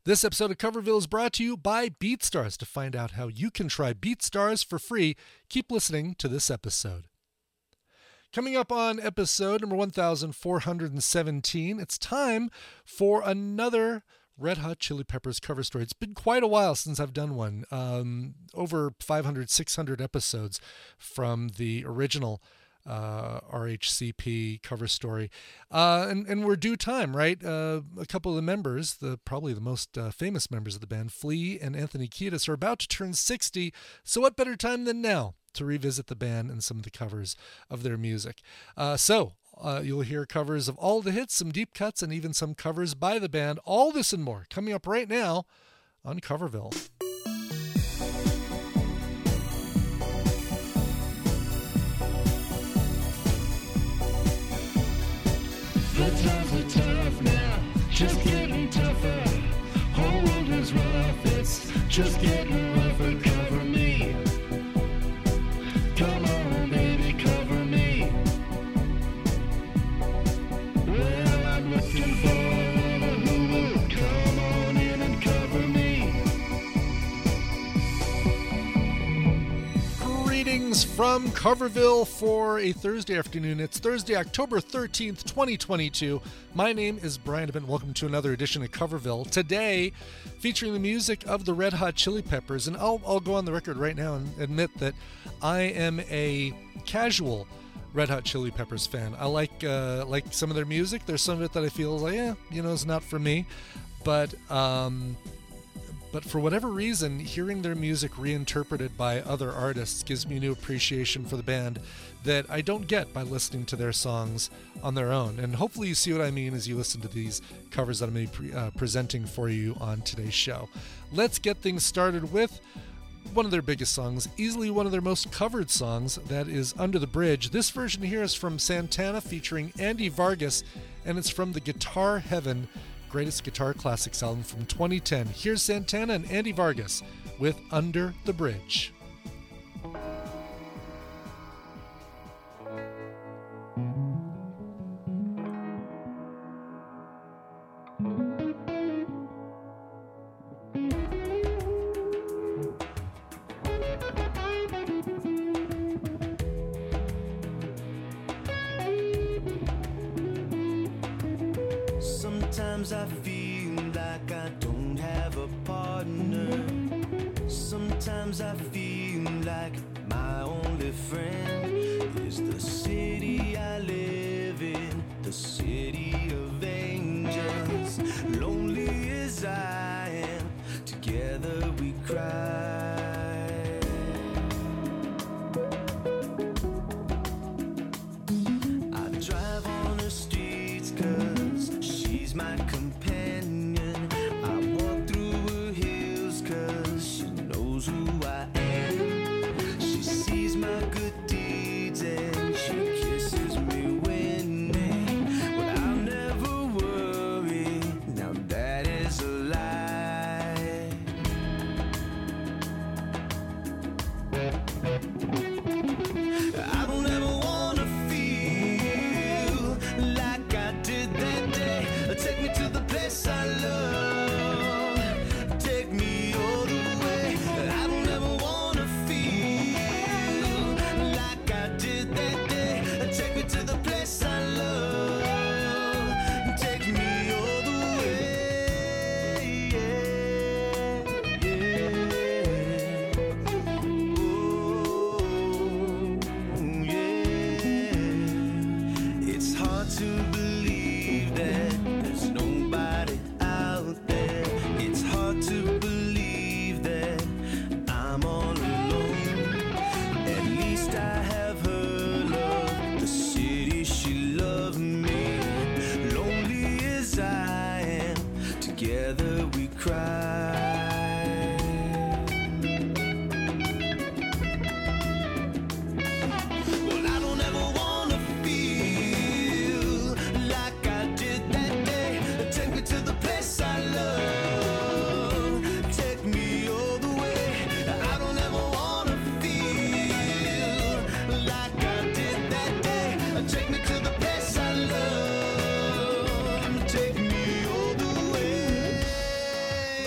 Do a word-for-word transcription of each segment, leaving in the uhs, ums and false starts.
This episode of Coverville is brought to you by BeatStars. To find out how you can try BeatStars for free, keep listening to this episode. Coming up on episode number one thousand four hundred seventeen, it's time for another Red Hot Chili Peppers cover story. It's been quite a while since I've done one. Um, over five hundred, six hundred episodes from the original uh, R H C P cover story. Uh, and, and we're due time, right? Uh, a couple of the members, the probably the most uh, famous members of the band, Flea and Anthony Kiedis, are about to turn sixty. So what better time than now to revisit the band and some of the covers of their music? Uh, so uh, you'll hear covers of all the hits, some deep cuts, and even some covers by the band. All this and more coming up right now on Coverville. The times are tough now, just getting tougher. Whole world is rough, it's just getting rougher. Cover me. Come on, baby, cover me. Well, I'm looking for one who will come on in and cover me. Greetings from Coverville for a Thursday afternoon. It's Thursday, October thirteenth, twenty twenty-two. My name is Brian Abent. Welcome to another edition of Coverville. Today, featuring the music of the Red Hot Chili Peppers. And I'll, I'll go on the record right now and admit that I am a casual Red Hot Chili Peppers fan. I like uh, like some of their music. There's some of it that I feel is like, yeah, you know, it's not for me. But um, but for whatever reason, hearing their music reinterpreted by other artists gives me a new appreciation for the band that I don't get by listening to their songs on their own. And hopefully you see what I mean as you listen to these covers that I'm going to be pre- uh, presenting for you on today's show. Let's get things started with one of their biggest songs, easily one of their most covered songs, that is Under the Bridge. This version here is from Santana featuring Andy Vargas, and it's from the Guitar Heaven Greatest Guitar Classics album from twenty ten. Here's Santana and Andy Vargas with Under the Bridge. Sometimes I feel like I don't have a partner. Sometimes I feel like my only friend is the city I live in, the city of angels. Lonely as I am, together we cry. I drive on the streets 'cause she's my companion. I walk through her hills 'cause she knows who I am. She sees my good deeds and she kisses me winning. But I'll never worry, now that is a lie. I don't ever wanna feel like I did that day. Take me to the place I love. Take me all the way. I don't ever wanna feel like I did that day. Take me to the place I love. Take me all the way. Yeah, yeah. Oh, yeah. It's hard to believe that there's nobody out there. It's hard to believe that I'm all alone. At least I have her love, the city she loved me. Lonely as I am, together we cry. Well, I don't ever wanna feel like I did that day. Take me to the place I love. Take me all the way. I don't ever wanna feel like I did that day. Take me to the place I love. Take me all the way.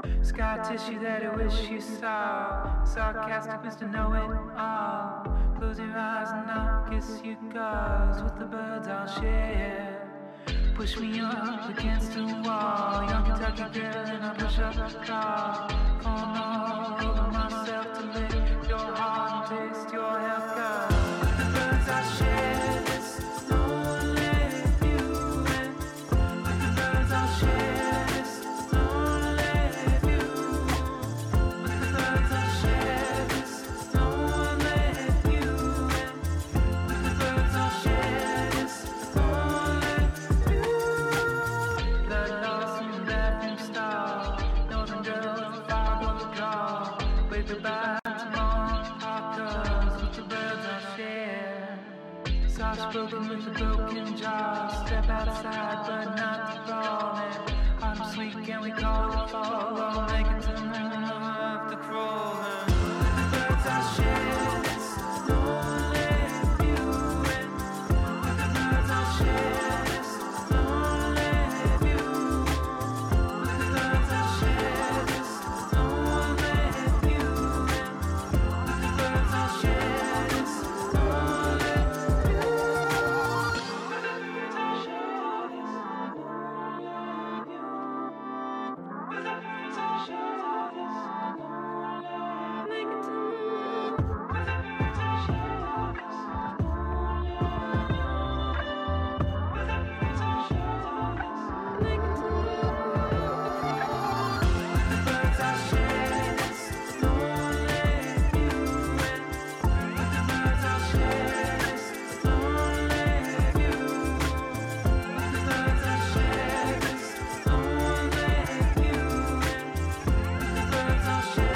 Scar tissue that I wish you saw. Sarcastic Mister Know It All. Close your eyes and I'll kiss you, cause with the birds I'll share. Push me up against a wall. Young Kentucky girl and I push up a car. Falling all over myself to lick your heart and taste your health, cause with the birds I'll share this lonely view. And with the birds I'll share this lonely view. With the birds I'll share this lonely view. And with the birds I'll share this lonely view. Blood lost in the bathroom stall. Northern girls, the fog on the draw. Wave goodbye to long parkers with the birds I'll share. Soft spoken with a broken jaw. Step outside, but not to brawl. And autumn sweet, can we call it fall? Or make it to the moon or have to crawl? And with the birds I'll share this lonely view. And with the birds I'll share this lonely view. With the birds I'll share this lonely view. And with the birds I'll share this lonely view. I'll share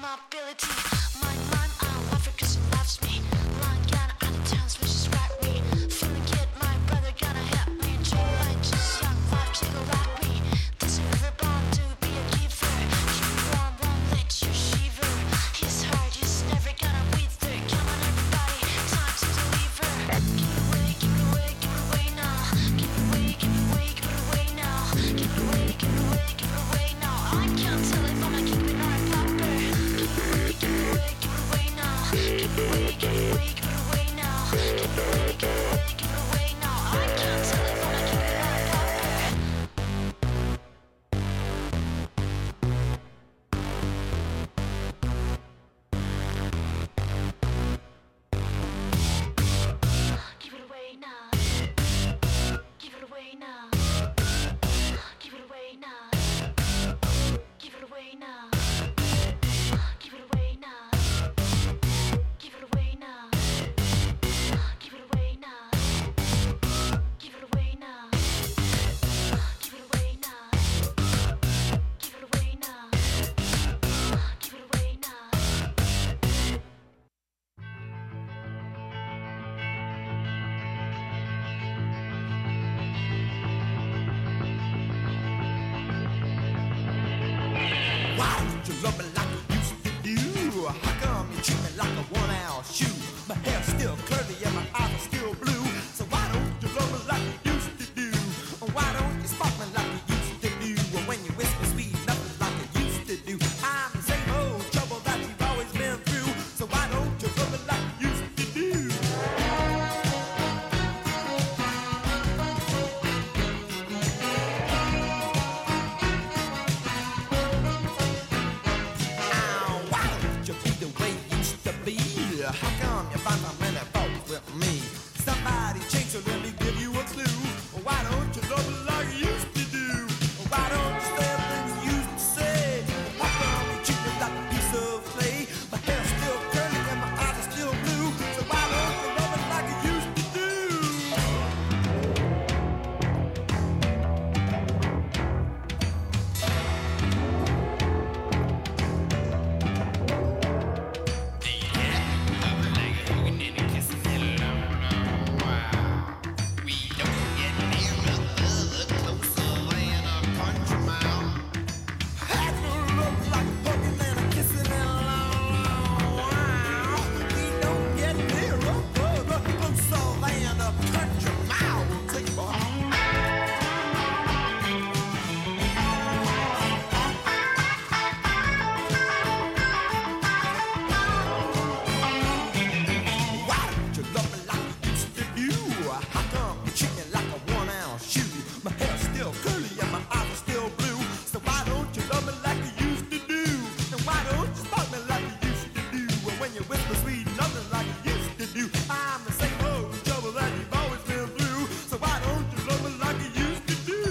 mobility. My mind, I love her 'cause she loves me. Lying down out of town, so she's right me. Feeling good, my brother gonna help me. Dream like just young life, take a rock me. This is river born to be a giver. Keep me warm, won't let you shiver. His heart is never gonna wither. Come on, everybody, time to deliver. Give it away, give it away, give it away now. Give it away, give it away, give it away now. Give it away, give it away, give it away now. I can't tell if I'm a keep it or a flopper. Give it away, give it away, give it away now. Give it away, give it away, give it away now. Give it away, give it away, give it away now. I can't tell if I'm a keep it or a flopper. Give it away now. Give it away now. Give it away now. Give it away now. Give it away now. Give it away now. Give it away now. Give it away now. Give it away now. Give it away now. Give it away now. Why don't you love me like you used to do? How come you treat me like a one-ounce shoe? My hair's still curly and my eyes are still blue. So why don't you love me like you used to do? Why don't you spark me like you used to do? And when you whisper sweet nothing like you used to do, I'm the same old trouble that you've always been through. So why don't you love me like you used to do? Ow, why don't you be the way you used to be? How come you find so many faults with me? Somebody change, so let me give you a clue. Why don't you love me like you used to do? Why don't you say the things you used to say? How come you treat me like a piece of clay? My hair's still curly and my eyes are still blue. So why don't you love me like you used to do? Why don't you love me like you used to do? How come you treat me like a one-ounce shoe? My hair's still curly and my eyes are still blue. So why don't you love me like you used to do? And why don't you spark me like you used to do? And when you whisper sweet nothing like you used to do, I'm the same old trouble that you've always been through. So why don't you love me like you used to do?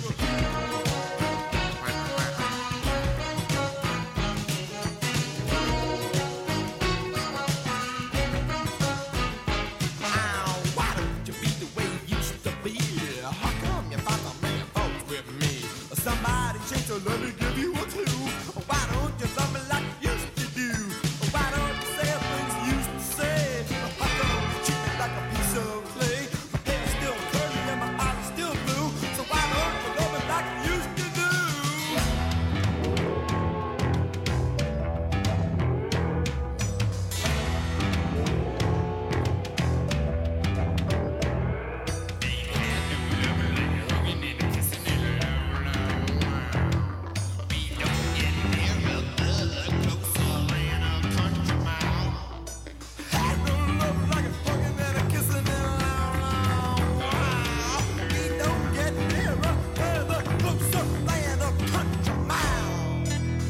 Ow, why don't you be the way you used to be? How come you find so many faults with me? Somebody change, so let me give you a clue. Why don't you love me like you used to do? Why don't you say the things you used to say? How come you treat me like a piece of clay? My hair's still curly and my eyes are still blue. So why don't you love me like you used to do? Had no love like a hugging and a kissing and a wow. We don't get nearer, further, closer than a country mile.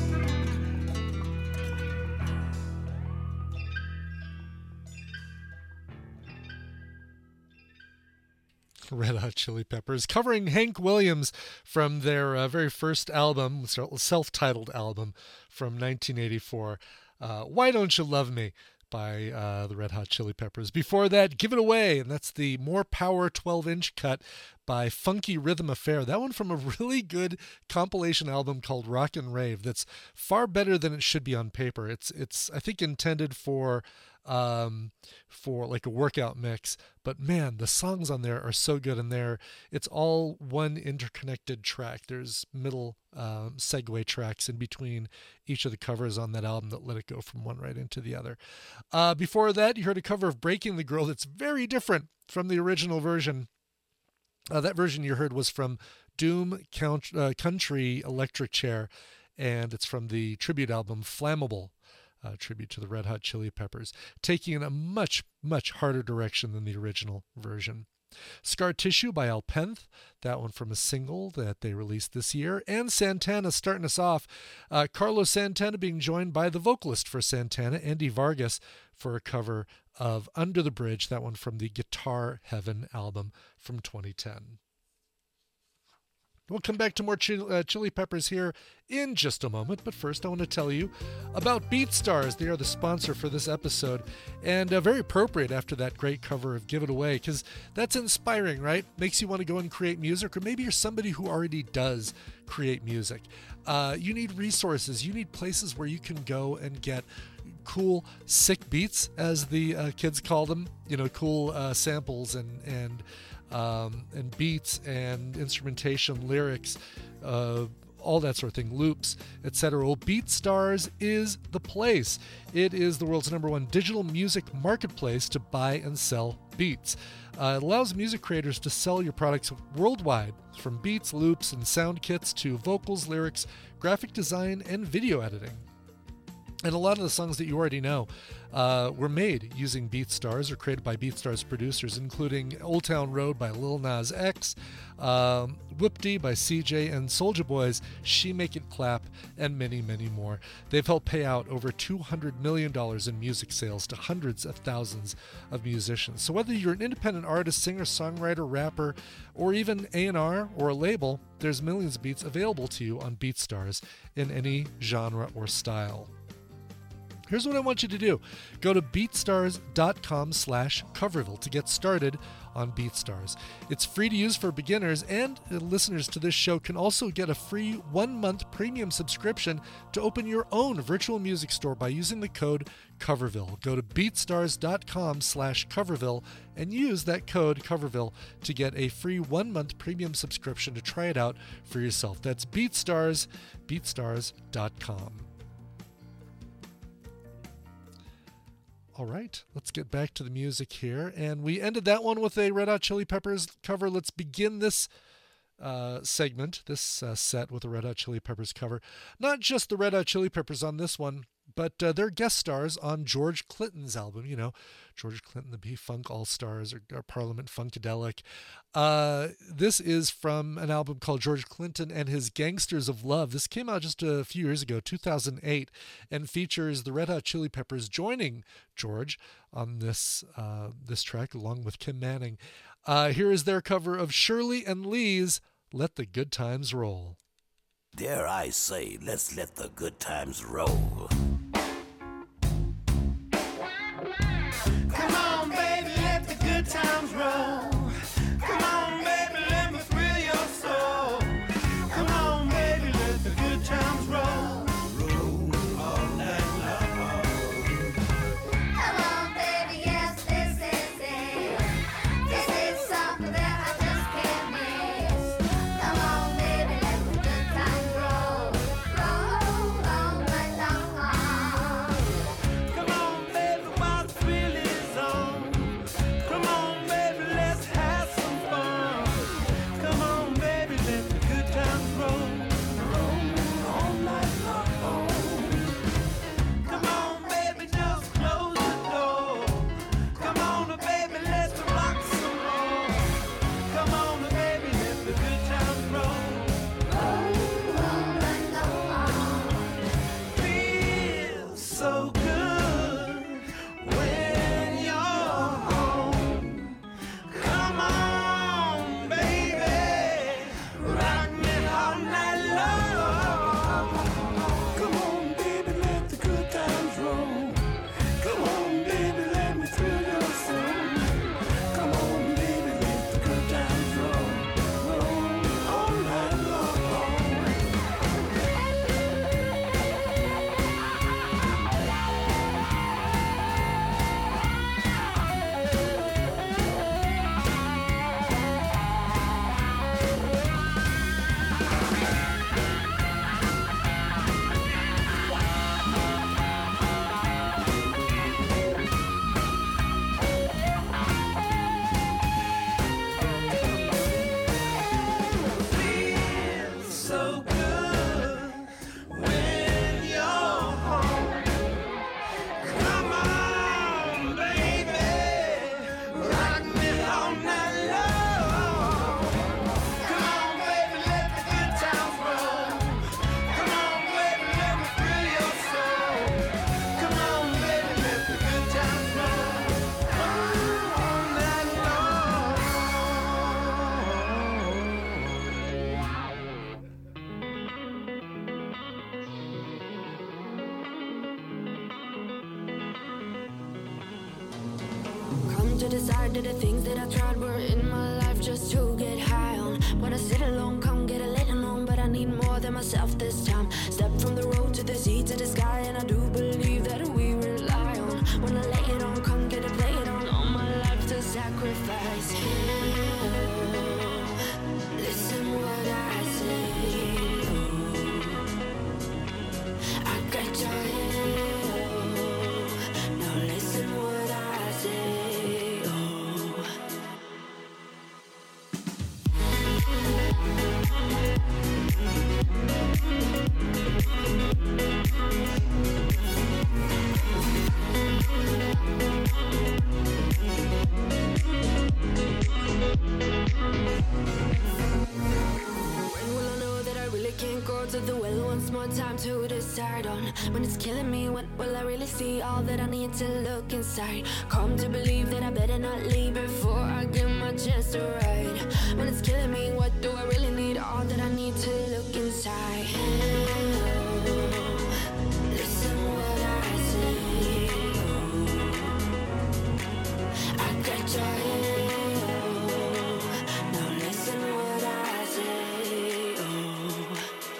Red Hot Chili Peppers, covering Hank Williams from their uh, very first album, self-titled album from nineteen eighty-four. Uh, Why Don't You Love Me? by uh, the Red Hot Chili Peppers. Before that, Give It Away, and that's the More Power twelve-inch cut by Funky Rhythm Affair. That one from a really good compilation album called Rock and Rave that's far better than it should be on paper. It's, it's I think, intended for um for like a workout mix, but man, the songs on there are so good, and there it's all one interconnected track. There's middle um, segue tracks in between each of the covers on that album that let it go from one right into the other. Uh, before that, you heard a cover of Breaking the Girl that's very different from the original version. Uh, that version you heard was from Doom Count, uh, Country Electric Chair, and it's from the tribute album Flammable. Uh, tribute to the Red Hot Chili Peppers, taking in a much, much harder direction than the original version. Scar Tissue by Alpenth, that one from a single that they released this year. And Santana starting us off. Uh, Carlos Santana being joined by the vocalist for Santana, Andy Vargas, for a cover of Under the Bridge, that one from the Guitar Heaven album from twenty ten. We'll come back to more Chili, uh, Chili Peppers here in just a moment, but first I want to tell you about BeatStars. They are the sponsor for this episode, and uh, very appropriate after that great cover of Give It Away, because that's inspiring, right? Makes you want to go and create music, or maybe you're somebody who already does create music. Uh, you need resources. You need places where you can go and get cool, sick beats, as the uh, kids call them, you know, cool uh, samples and, and Um, and beats and instrumentation, lyrics, uh, all that sort of thing, loops, et cetera. Well, BeatStars is the place. It is the world's number one digital music marketplace to buy and sell beats. Uh, it allows music creators to sell your products worldwide, from beats, loops, and sound kits to vocals, lyrics, graphic design, and video editing. And a lot of the songs that you already know uh, were made using BeatStars or created by BeatStars producers, including Old Town Road by Lil Nas X, um, Whoop-Dee by C J, and Soulja Boy's She Make It Clap, and many, many more. They've helped pay out over two hundred million dollars in music sales to hundreds of thousands of musicians. So whether you're an independent artist, singer, songwriter, rapper, or even A and R or a label, there's millions of beats available to you on BeatStars in any genre or style. Here's what I want you to do. Go to beatstars.com slash Coverville to get started on BeatStars. It's free to use for beginners, and listeners to this show can also get a free one-month premium subscription to open your own virtual music store by using the code Coverville. Go to beatstars.com slash Coverville and use that code Coverville to get a free one-month premium subscription to try it out for yourself. That's BeatStars, beatstars dot com. All right, let's get back to the music here. And we ended that one with a Red Hot Chili Peppers cover. Let's begin this uh, segment, this uh, set, with a Red Hot Chili Peppers cover. Not just the Red Hot Chili Peppers on this one, but uh, they're guest stars on George Clinton's album. You know, George Clinton, the P-Funk All-Stars, or, or Parliament Funkadelic. Uh, this is from an album called George Clinton and His Gangsters of Love. This came out just a few years ago, two thousand eight, and features the Red Hot Chili Peppers joining George on this uh, this track, along with Kim Manning. Uh, here is their cover of Shirley and Lee's Let the Good Times Roll. Dare I say, let's let the good times roll. Come on, baby, let the good times roll. Come on, baby, let me thrill your soul. Come on, baby, let the good times roll. Roll all night long. Come on, baby, yes, this is it. This is something that I just can't miss. Come on, baby, let the good times roll. Roll all night long. Come on, baby, while the thrill is on. Come on, baby, let's have some fun. Come on, baby, let the good times roll. Roll all night long. Come on, baby, just close the door. Come on, baby, let's rock some more. Come on, baby, let the good times roll. Feels so good when you're home. Come on, baby, rock me all night long. Come on, baby, let the good times roll. Come on, to decide that the things that I tried were in my life just to get high on. When I sit alone, come get a little known, but I need more than myself this time. Step from the road to the sea to the sky, and I do believe that we rely on. When I lay it on, come get it, play it on. All my life to sacrifice. Listen what I say. I got your hand. Now listen what I say. Oh. When will I know that I really can't go to the well once more time to decide on? When it's killing me, when will I really see all that I need to look inside? Come to believe that I better not leave before I get my chance to ride. When it's killing me, what do I really need? All that I need to look inside. Listen what I say. I got your hand. Now listen what I say. Oh.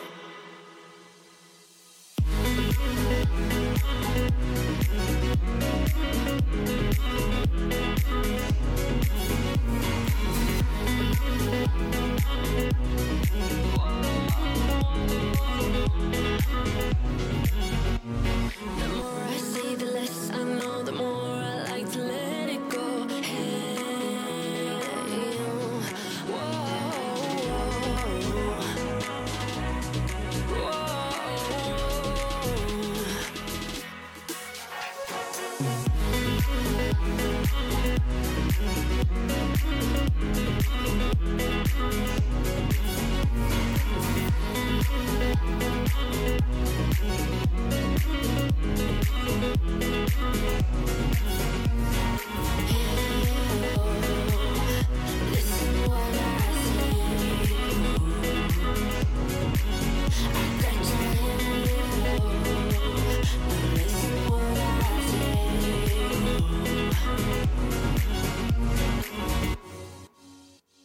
The more I say, the less I know, the more I like to let it go. Hey, whoa, listen what I say. I got your hand. Now listen what I say.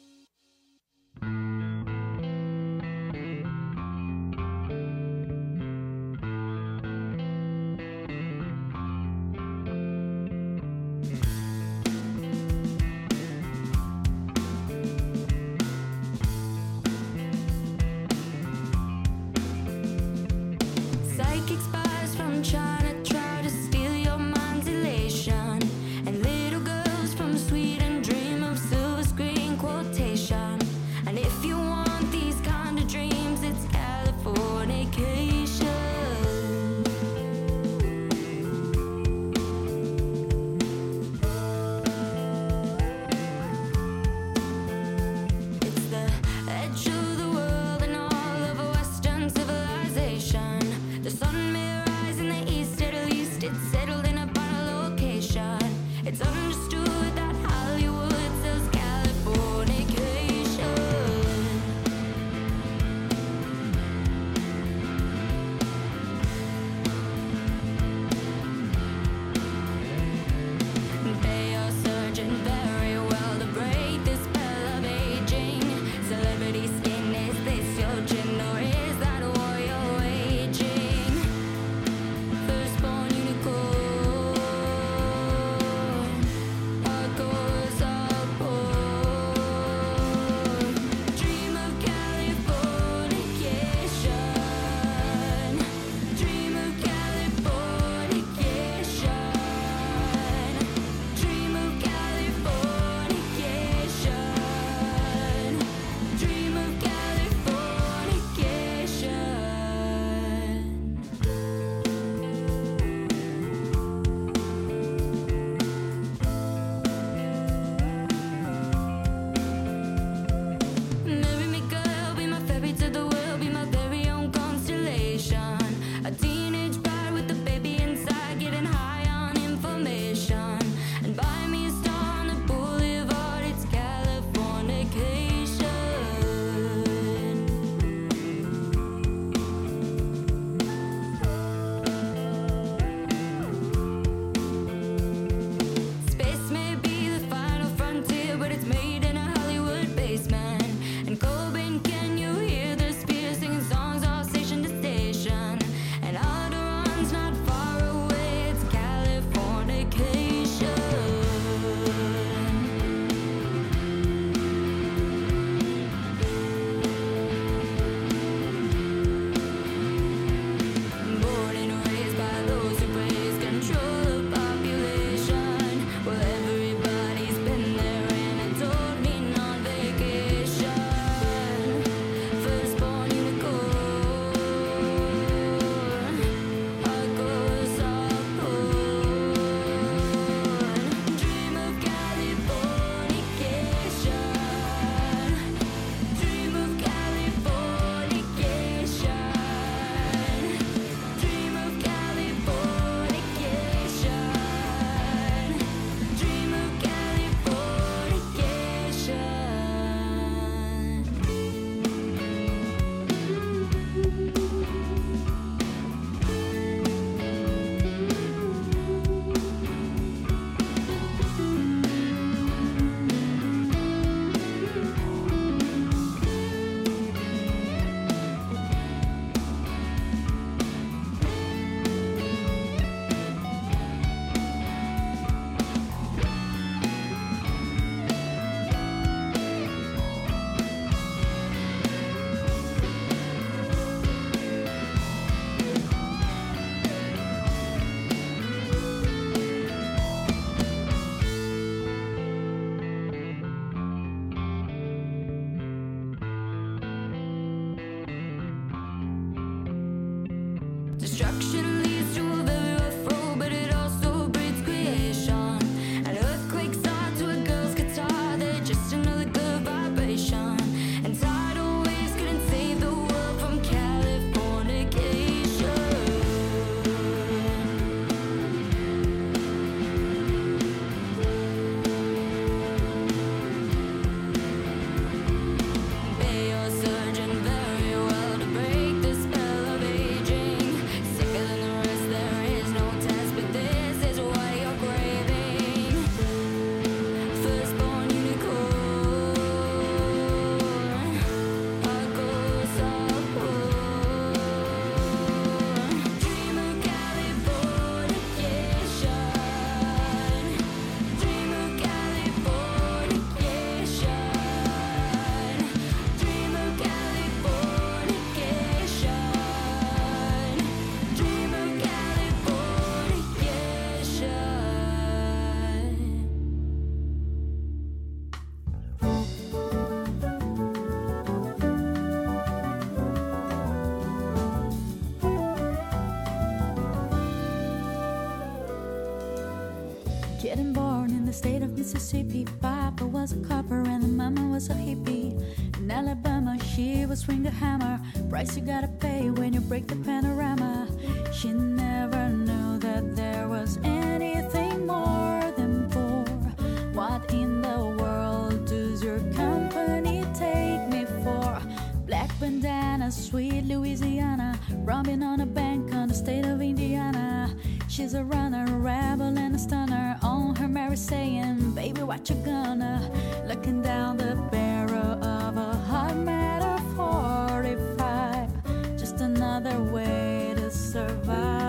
She had been born in the state of Mississippi. Papa was a copper and the mama was a hippie. In Alabama, she would swing the hammer. Price you gotta pay when you break the panorama. She never knew that there was anything more than poor. What in the world does your company take me for? Black bandana, sweet Louisiana, robbing on a bank on the state of Indiana. She's a runner, a rebel and a stunner. On her Mary saying, baby, what you gonna? Looking down the barrel of a hot matter forty-five. Just another way to survive.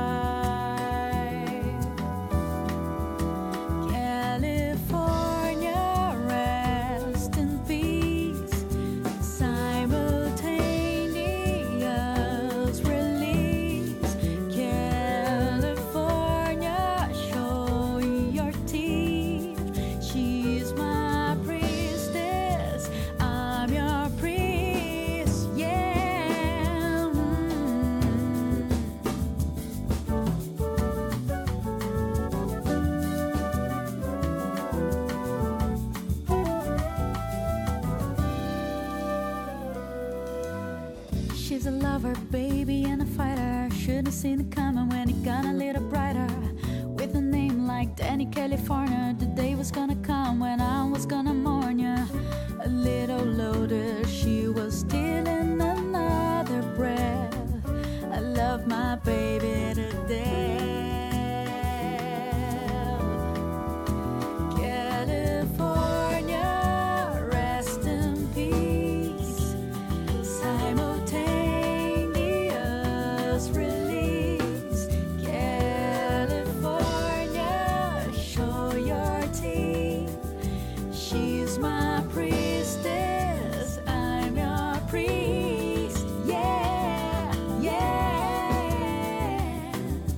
California, rest in peace. Simultaneous release. California, show your teeth. She's my priestess. I'm your priest. Yeah. Mm. She's a lover, baby, and a fighter. Should've seen it coming when it got a little brighter. With a name like Danny California, the day was gonna come when I was gonna mourn ya. A little loaded, she was stealing another breath. I love my baby to death. California, rest in peace. Simultaneous release. California, show your teeth. She's my priestess. I'm your priest. Yeah, yeah.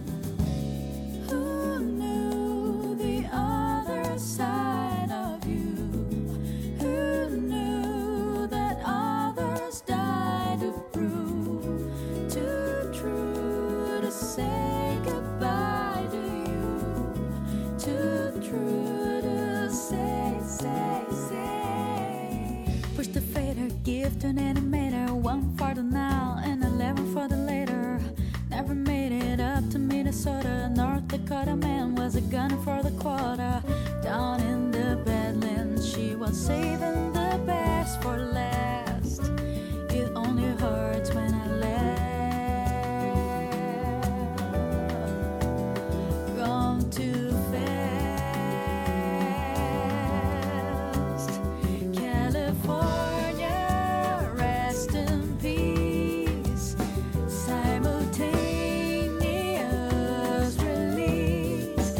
Who knew the other side of you? Who knew that others died to prove? Too true to say goodbye to you. Too true to say, say, say. Push the fader, give to an animator. One for the now and eleven for the later. Never made it up to Minnesota. North Dakota man was a gunner for the quarter. Down in the Badlands, she was saving the best for last. It only hurts when I left. Gone too fast. California, rest in peace. Simultaneous release.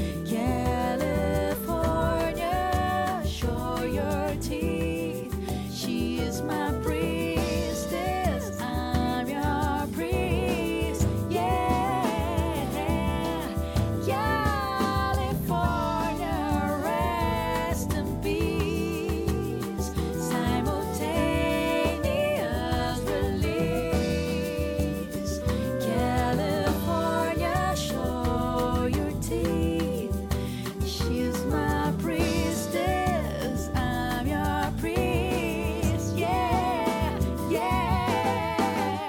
California, show your teeth. She is my priestess. I'm your priest. Yeah. California, rest in peace. Simultaneous release. California, show your teeth. She's my priestess. I'm your priest. Yeah, yeah.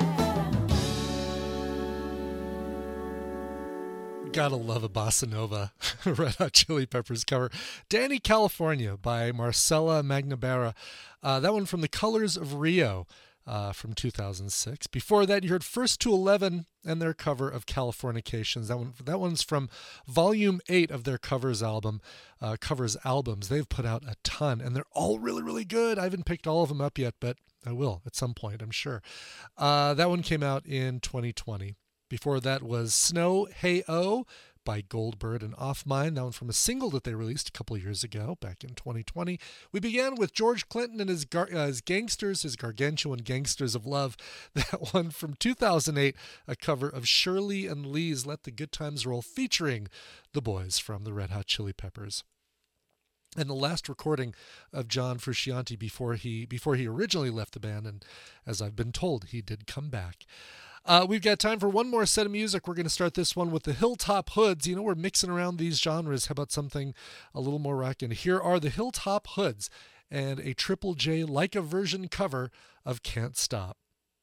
Gotta love a bossa nova. Red Hot Chili Peppers cover. Danny California by Marcella Magnabara. Uh, that one from The Colors of Rio uh, from two thousand six. Before that, you heard First to Eleven and their cover of Californications. That one, that one's from Volume eight of their covers album, uh, covers albums. They've put out a ton, and they're all really, really good. I haven't picked all of them up yet, but I will at some point, I'm sure. Uh, that one came out in twenty twenty. Before that was Snow Hey Oh by Goldbird and Off Mine. That one from a single that they released a couple of years ago, back in twenty twenty. We began with George Clinton and his, gar- uh, his Gangsters, his Gargantuan Gangsters of Love. That one from two thousand eight, a cover of Shirley and Lee's Let the Good Times Roll, featuring the boys from the Red Hot Chili Peppers. And the last recording of John Frusciante before he before he originally left the band, and as I've been told, he did come back. Uh, we've got time for one more set of music. We're going to start this one with the Hilltop Hoods. You know, we're mixing around these genres. How about something a little more rockin'? Here are the Hilltop Hoods and a Triple J Leica version cover of Can't Stop.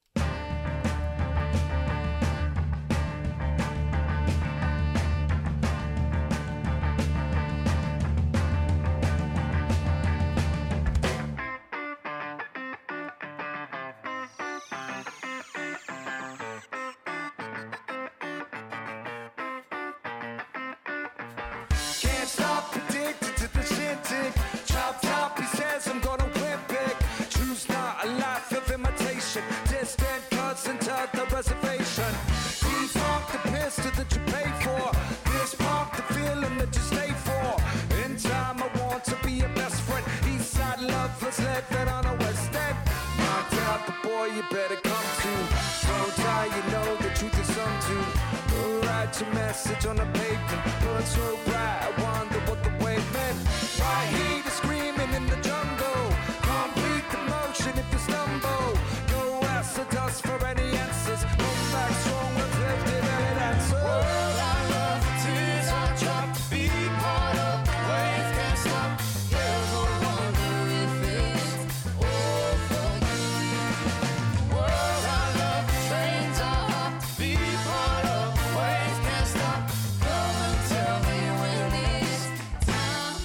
Can't stop, addicted to the shindig. Chop top, he says I'm gonna whip it. Choose not a life of imitation. Distant cousin to the reservation. Defunct the pistol that you pay for. This pump the feeling that you stay for. In time I want to be your best friend. Eastside lovers living on a west end. My type of boy you better come to. Don't die, you know the truth is some too. Write your message on the pavement. Burn so bright, I wonder what the wave meant. Why heat is screaming in the jungle. Complete the motion if you stumble. No ask the dust for any answers. Come back strong with lifted and answer. World I love, tears I drop. Be part of the wave, can't stop. Ever wonder if it's all for you. World I love, trains I hop. Be part of the wave, can't stop. Come and tell me when it's time.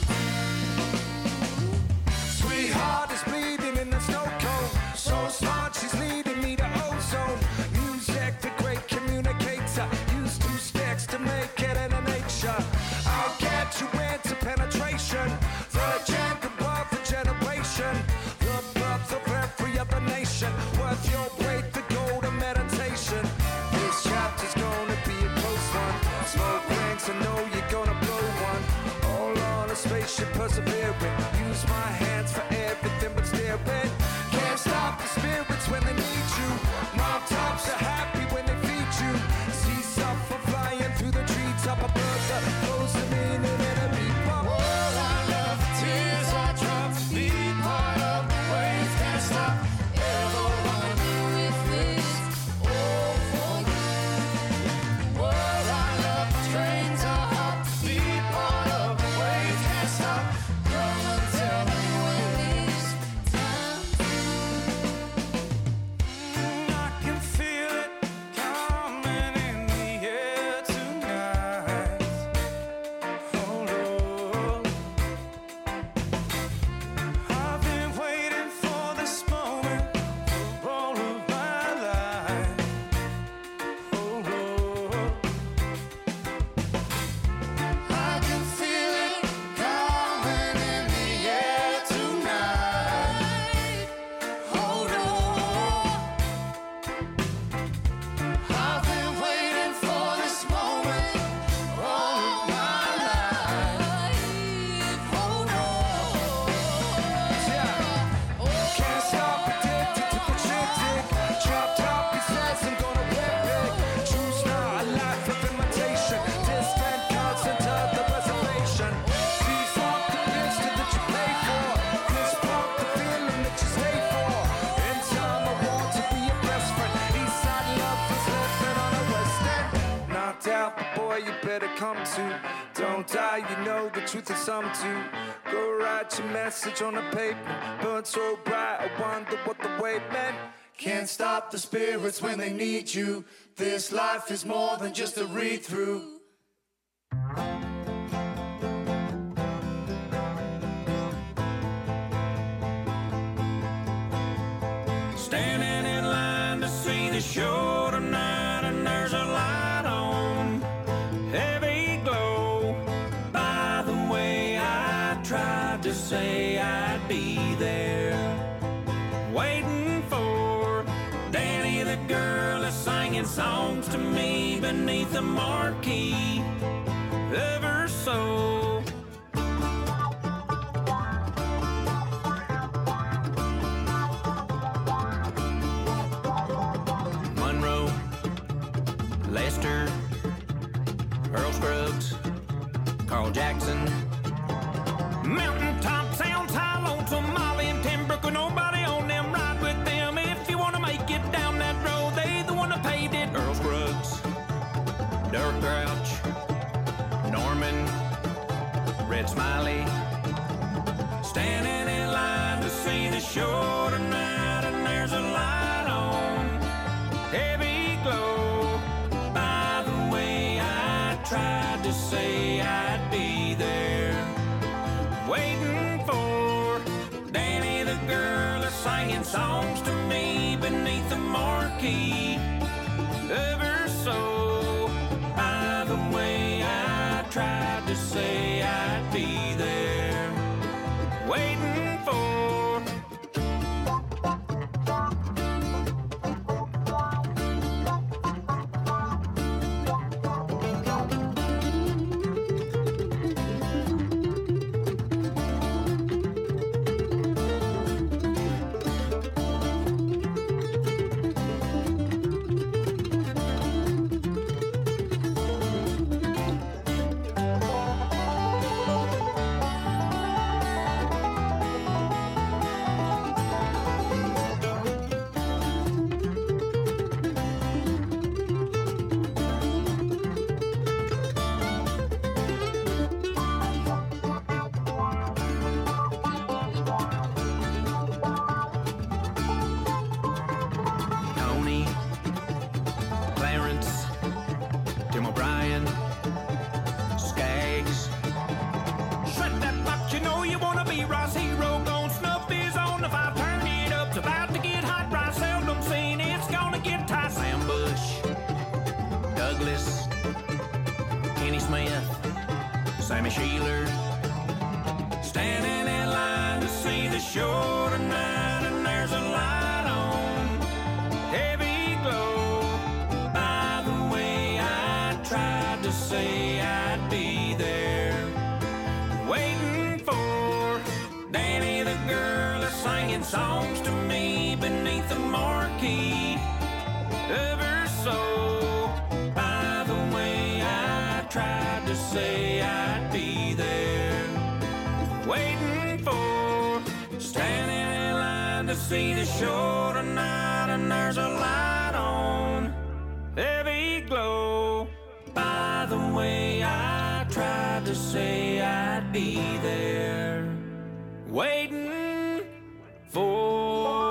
Sweetheart is bleeding in the snow cone. So smart, she's leading me to ozone. Music, the great communicator. Use two sticks to make it in a nature. I'll get you into penetration. The champion of the generation. The birth of every other nation. Worth your weight, the golden meditation. This chapter's gonna be a close one. Smoke rings, I know you're gonna blow one. All on a spaceship persevering. Use my hands for everything but staring. Can't stop the spirits when they need you. Mom tops are happy when they feed you. See suffer flying through the treetop. A bird that blows the meaning in a beat pop. World I love, tears I drop. Be part of the waves, can't stop. Ever wonder if it's all for you. World I love, trains I hop. Be part of the waves, can't stop. Come and tell me when it's time. I can feel it coming in the air tonight. Oh Lord, I've been waiting for this moment for all of my life. Oh Lord, I can feel it coming in the air tonight. Oh Lord, I've been waiting for this moment all of my life. Oh Lord, can't stop, addicted to the shindig. Chop top, he says I'm gonna whip it. Choose not a life of imitation. Distant cousin to the reservation. Defunct the pistol that you pay for. This pump the feeling that you stay for. In time I want to be your best friend. Eastside lovers living on a west end. Knocked out, the boy you better come to. Don't die, you know the truth is some too. Go write your message on the paper. Burn so bright, I wonder what the wave meant. Can't stop the spirits when they need you. This life is more than just a read through. Standing in line to see the show tonight, and there's a light on, heavy glow. By the way, I tried to say I'd be there, waiting for Danny, the girl is singing songs to me beneath the marquee, ever so. Monroe, Lester, Earl Scruggs, Carl Jackson. Mountaintop sounds high, lonesome, Molly and Tim Brook with nobody on them. Ride with them if you wanna make it down that road. They the one that paid it Red Smiley, standing in line to see the show tonight, and there's a light on, heavy glow. By the way, I tried to say I'd be there, waiting for Danny the girl that's singing songs to me beneath the marquee. Ever so, by the way, I tried to say I'd be there, waiting for. Tony, Clarence, Tim O'Brien, Skaggs. Shut that box, you know you wanna be Ross Hero. Gone snuff is on, if I turn it up, it's about to get hot. Right, seldom seen, it's gonna get tight. Sam Bush, Douglas, Kenny Smith, Sammy Sheeler, standing in line to see the show tonight, and there's a light on, heavy glow. By the way, I tried to say I'd be there, waiting for Danny the girl that's singing songs to me beneath the marquee. Ever so, by the way, I tried to say I'd be there, waiting for, standing in line to see the show tonight, and there's a light on, heavy glow. By the way, I tried to say I'd be there, waiting for.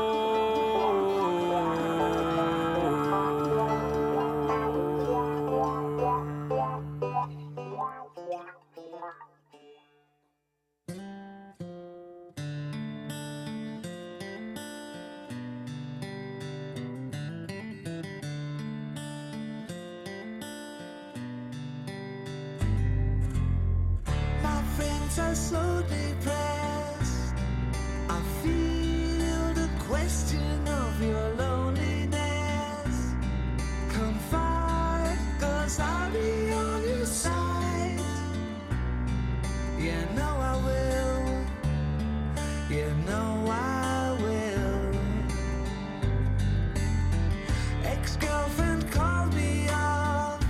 My friends are so depressed. I feel the question of your loneliness. Confide, cause I'll be on your side. You know I will. You know I will. Ex-girlfriend called me up,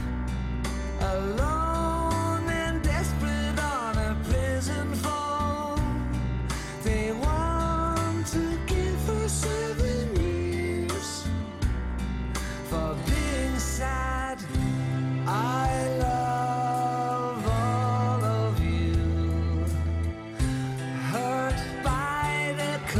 alone and desperate on a prison phone. They want to give her seven years for being sad. I love all of you, hurt by the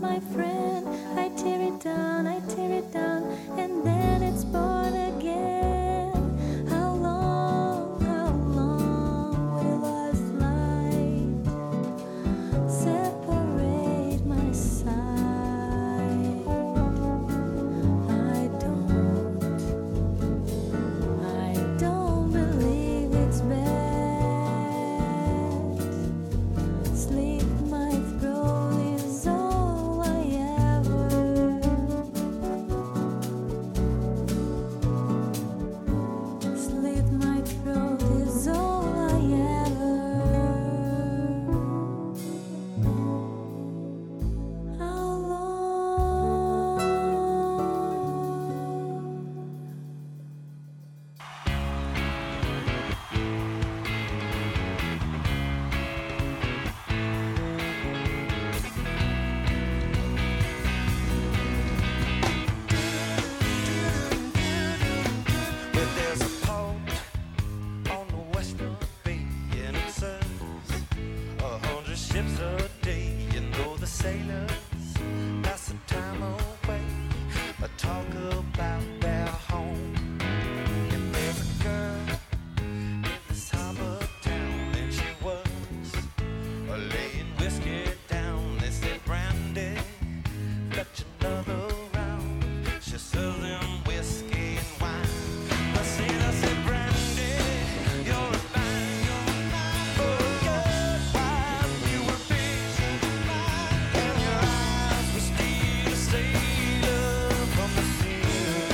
my friend. I tear it down, I tear it down, and then it's born again. How long, how long will our flight separate my sight? I don't, I don't believe it's bad. Sleep, my throat is all I ever. Sleep, my throat is all I ever. How long? Well, there's a port on the western bay, and it serves a hundred ships a day. You know the sailors pass the time away, I talk about their home. And there's a girl in this harbor town, and she was uh, laying whiskey down. They said, Brandy, fetch another round. She serves them whiskey and wine. I said, I said, Brandy, you're a fine, you're a fine, oh, good wife. You were busy, and your eyes were still a sailor from the sea.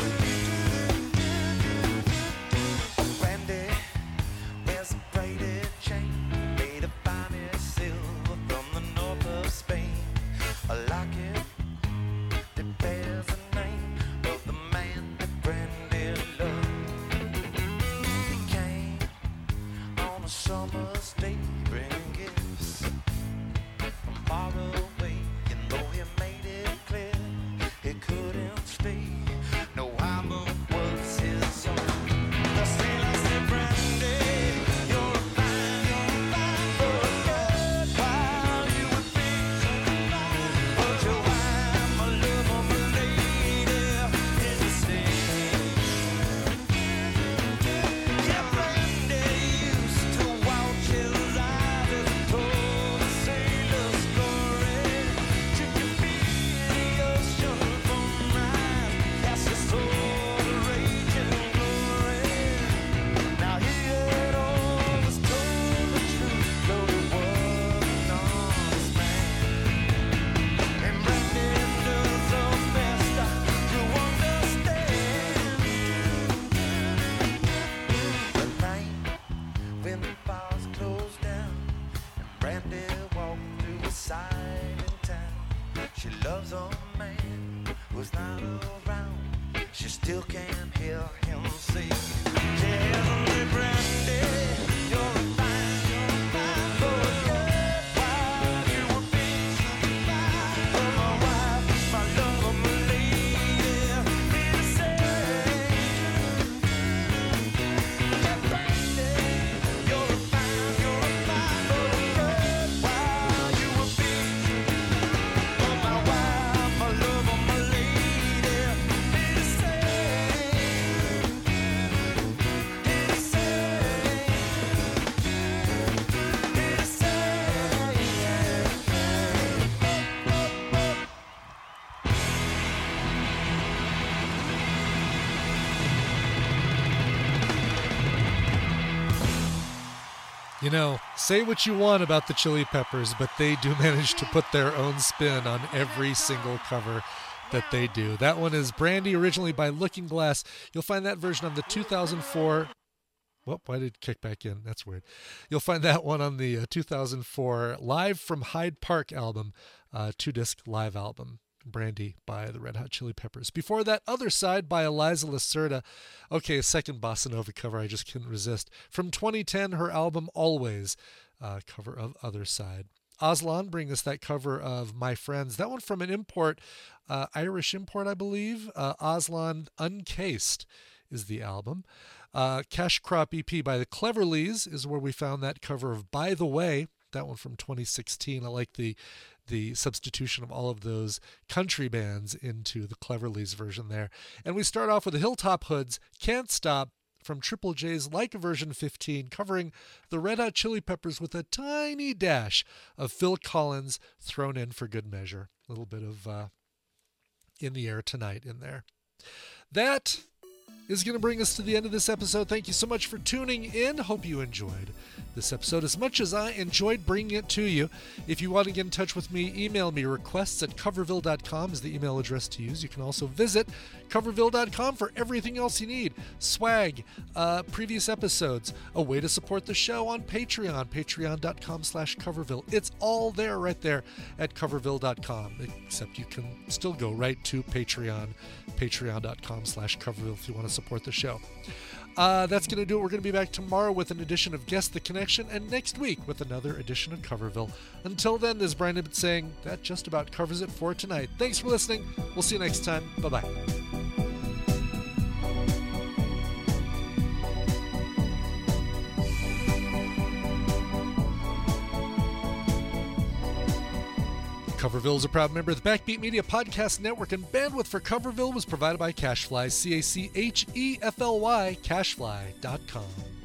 Oh, Brandy, there's a braided chain made of finest silver from the north of Spain. I like it. That bears the name of the man that Brandy loved. He came on a summer's day, bringing gifts from far away. And though he made it clear he couldn't stay, no harbor was his own. The sailor said, Brandy, you're a fine, you're a fine, for a good while you were busy. But your wife, my love, my lady, is a stain. Yeah, Brandy used to watch his eyes as he told the sailor story. She could feel the ocean from rise as she saw the raging glory. Now he had always told the truth, though he was an honest man. And Brandy does her best to understand. At night, when the bars closed down, and Brandy walked through a silent town, she loves a man who's not around. She still can't hear him say, tell me, Brandy, you're a fine, you're a fine, for a good while you were busy. For my wife, my love, my lady, be the same. Yeah, Brandy, you're a fine, you're a fine, for a good while you were busy. For my wife, my love, my lady, be the same. Be the same. Be the same. You know, say what you want about the Chili Peppers, but they do manage to put their own spin on every single cover that they do. That one is Brandy, originally by Looking Glass. You'll find that version on the two thousand four... Whoop, why did it kick back in? That's weird. You'll find that one on the uh, two thousand four Live from Hyde Park album, uh, two-disc live album. Brandy by the Red Hot Chili Peppers. Before that, Other Side by Eliza Lacerda. Okay, a second bossa nova cover I just couldn't resist. From twenty ten, her album Always, uh, cover of Other Side. Aslan bring us that cover of My Friends. That one from an import, uh, Irish import, I believe. Uh, Aslan Uncased is the album. Uh, Cash Crop E P by the Cleverleys is where we found that cover of By the Way. that one from twenty sixteen. I like the the substitution of all of those country bands into the Cleverleys version there. And we start off with the Hilltop Hoods, Can't Stop, from Triple J's Like a Version fifteen, covering the Red Hot Chili Peppers with a tiny dash of Phil Collins thrown in for good measure. A little bit of uh, In the Air Tonight in there. That is going to bring us to the end of this episode. Thank you so much for tuning in. Hope you enjoyed this episode as much as I enjoyed bringing it to you. If you want to get in touch with me, email me. Requests at coverville dot com is the email address to use. You can also visit coverville dot com for everything else you need. Swag, uh, previous episodes, a way to support the show on Patreon, patreon dot com slash coverville. It's all there right there at coverville dot com, except you can still go right to Patreon, patreon dot com slash coverville if you want to support the show. Uh, that's going to do it. We're going to be back tomorrow with an edition of Guess the Connection, and next week with another edition of Coverville. Until then, as Brian had been saying, that just about covers it for tonight. Thanks for listening. We'll see you next time. Bye-bye. Coverville is a proud member of the Backbeat Media Podcast Network, and bandwidth for Coverville was provided by Cashfly, C A C H E F L Y, cashfly dot com.